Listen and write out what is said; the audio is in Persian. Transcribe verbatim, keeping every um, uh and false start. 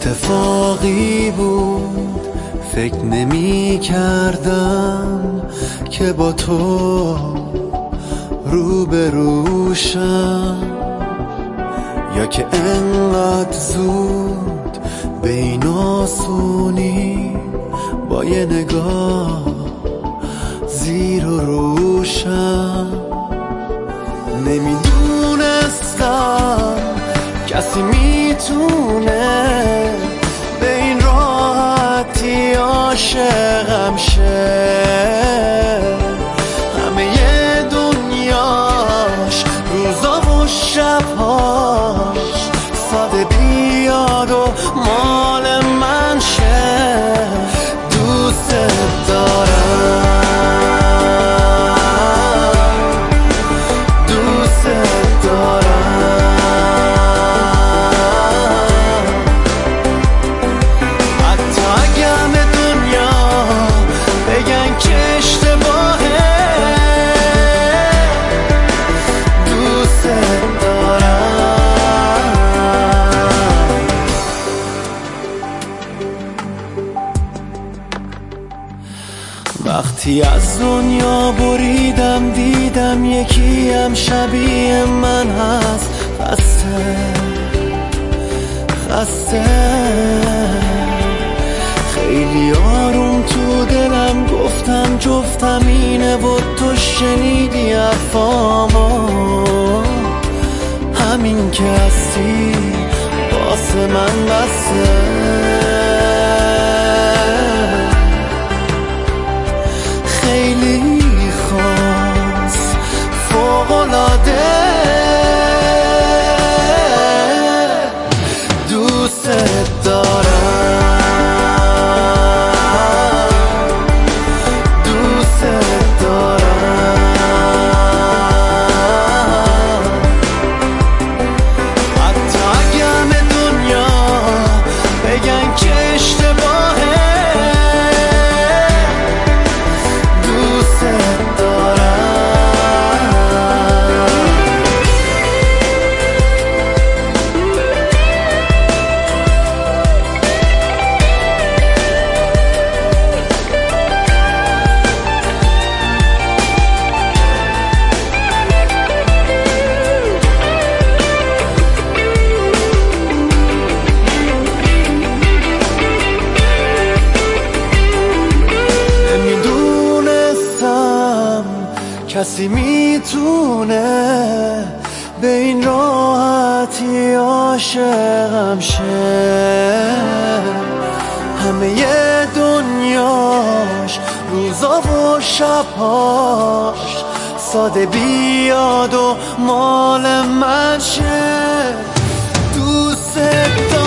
اتفاقی بود، فکر نمی کردم که با تو روبروشم، یا که انقدر زود به این آسونی با یه نگاه زیر و روشم. نمیدونستم کسی میتونه به این راحتی عاشقم شه، همه دنیاش روزا و شبهاش ساده بیاد و مال من شه. دوست دارم، دوست دارم، حتی اگه به دنیا بگن که اشتباهه. دوست دارم. وقتی از دنیا بریدم دیدم یکی هم شبیه من هست، خسته خسته. خیلی آروم تو دلم گفتم جفتم اینه و تو شنیدی حرفامو. همین که هستی واسه من بسه. خیلی خاص فوق‌العاده. دوست دارم، دوست دارم، حتی اگه همه دنیا بگن که اشتباهه. کسی میتونه به این راحتی عاشقم شه، همه دنیاش روزا و شبهاش ساده بیاد و مال من شه. دوست دارم.